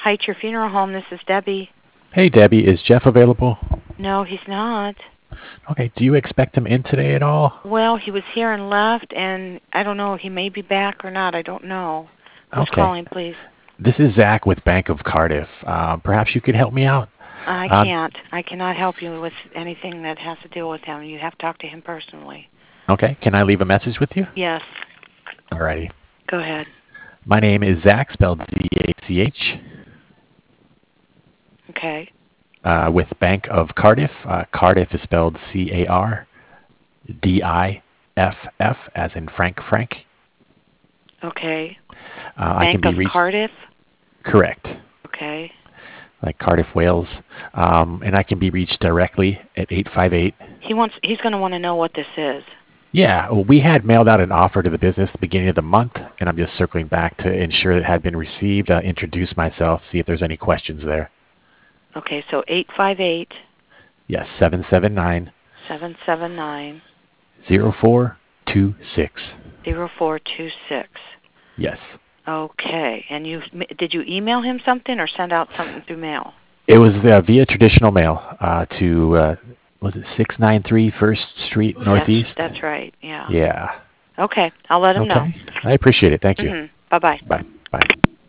Height Your Funeral Home. This is Debbie. Hey, Debbie, is Jeff available? No, he's not. Okay, do you expect him in today at all? Well, he was here and left, and I don't know. He may be back or not. I don't know. Who's Okay. calling, please? This is Zach with Bank of Cardiff. Perhaps you could help me out? I Uh, can't. I cannot help you with anything that has to do with him. You have to talk to him personally. okay, can I leave a message with you? Yes. Alrighty. Go ahead. My name is Zach, spelled Z-A-C-H, Okay. with Bank of Cardiff. Cardiff is spelled C-A-R-D-I-F-F, as in Frank. Okay. I can Bank be of reached... Cardiff. Correct. Okay. Like Cardiff, Wales. And I can be reached directly at 858. He's going to want to know what this is. Yeah, well, we had mailed out an offer to the business at the beginning of the month, and I'm just circling back to ensure it had been received, introduce myself, see if there's any questions there. Okay, so 858 Yes, 779 779 0426. 0426. Yes. Okay, and did you email him something or send out something through mail? It was via traditional mail to, was it 693 First Street Northeast? That's right, yeah. Yeah. Okay, I'll let him know. Okay. I appreciate it. Thank you. Bye-bye. Bye. Bye.